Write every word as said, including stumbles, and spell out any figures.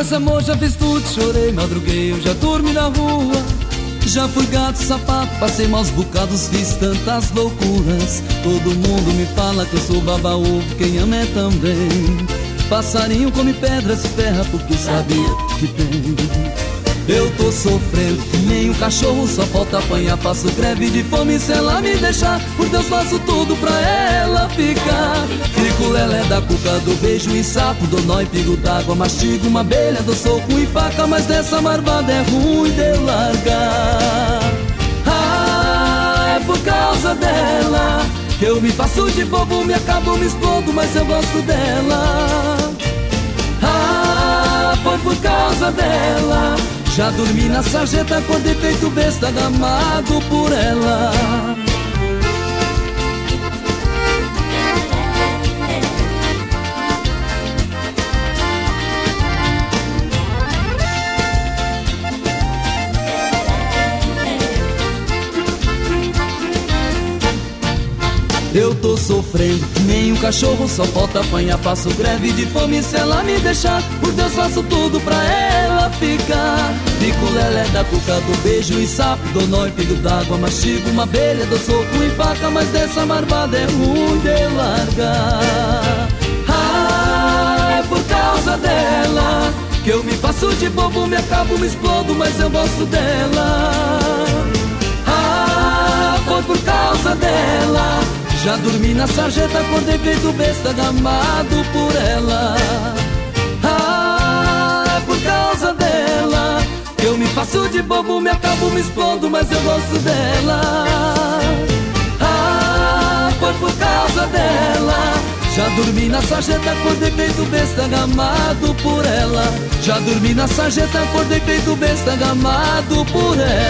esse amor, já fiz tudo, chorei, madruguei, eu já dormi na rua. Já fui gato, sapato, passei maus bocados, fiz tantas loucuras. Todo mundo me fala que eu sou baba-ovo, quem ama é também. Passarinho come pedra, se ferra porque sabia que tem. Eu tô sofrendo que nem um cachorro, só falta apanhar, faço greve de fome. Se ela me deixar, por Deus faço tudo pra ela ficar. Fico lelé da cuca, do beijo e sapo, dou nó em pingo d'água, mastigo uma abelha, dou soco e faca, mas dessa marvada é ruim de eu largar. Ah, é por causa dela que eu me faço de bobo, me acabo, me explodo, mas eu gosto dela. Ah, foi por causa dela. Já dormi na sarjeta, acordei feito besta, gamado por ela. Eu tô sofrendo que nem um cachorro, só falta apanhar, faço greve de fome. Se ela me deixar, por Deus faço tudo pra ela ficar. Fico lelé da cuca, do beijo e sapo, dou nó em pingo d'água, mastigo uma abelha, dou soco e faca, mas dessa marvada é ruim de largar. Ah, é por causa dela que eu me faço de bobo, me acabo, me explodo, mas eu gosto dela. Ah, foi por causa dela. Já dormi na sarjeta, acordei feito besta, gamado por ela. Ah, é por causa dela que eu me faço de bobo, me acabo, me explodo, mas eu gosto dela. Ah, foi por causa dela. Já dormi na sarjeta, acordei feito besta, gamado por ela. Já dormi na sarjeta, acordei feito besta, gamado por ela.